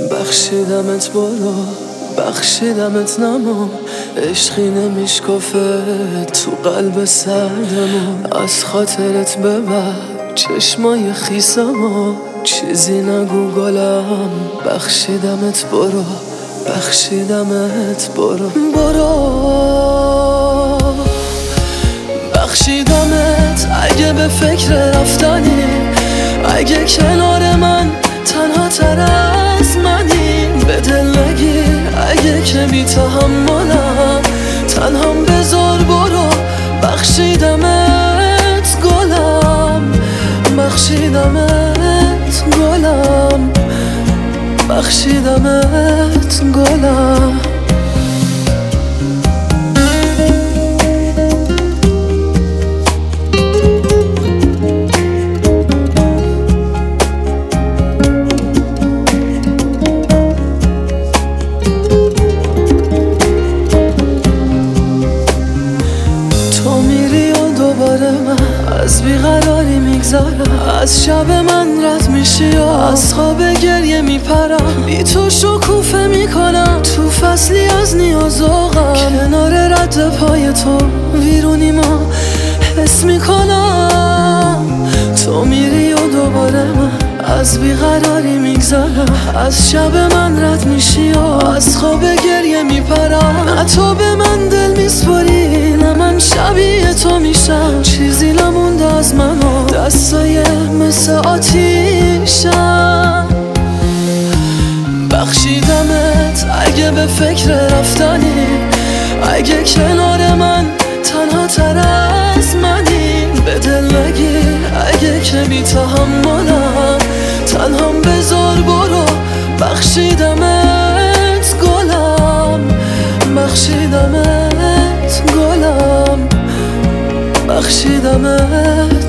بخشیدمت برو، بخشیدمت نمو، عشقی نمیشکافه تو قلب سردمون. از خاطرت ببر چشمای خیسمو، چیزی نگو گلم. بخشیدمت برو، بخشیدمت برو، بخشیدمت اگه به فکر رفتنی، اگه کنار من تنها تر از منی. به دل نگیر اگه که بی تحملم، تنهام بذار برو. بخشیدمت گلم، بخشیدمت گلم، بخشیدمت گلم. از بیقراری میگذارم، از شب من رد میشی و از خواب گریه میپرم. بی تو شکوفه میکنم تو فصلی از نیاز و غم، کنار رد پای تو ویرونی ما حس میکنم. تو میری و دوباره من از بیقراری میگذارم، از شب من رد میشی و از خواب گریه میپرم. نه تو به من دل میسپاری، نه من شبیه تو میشم. چیزی نمونده از من و دستای مثل آتیشم. بخشیدمت اگه به فکر رفتنی، اگه کنار من تنها تر از منی. به دل نگیر اگه که بی تحملم، تنهام بذار برو. بخشیدمت گلم، بخشیدمت گلم، بخشیدمت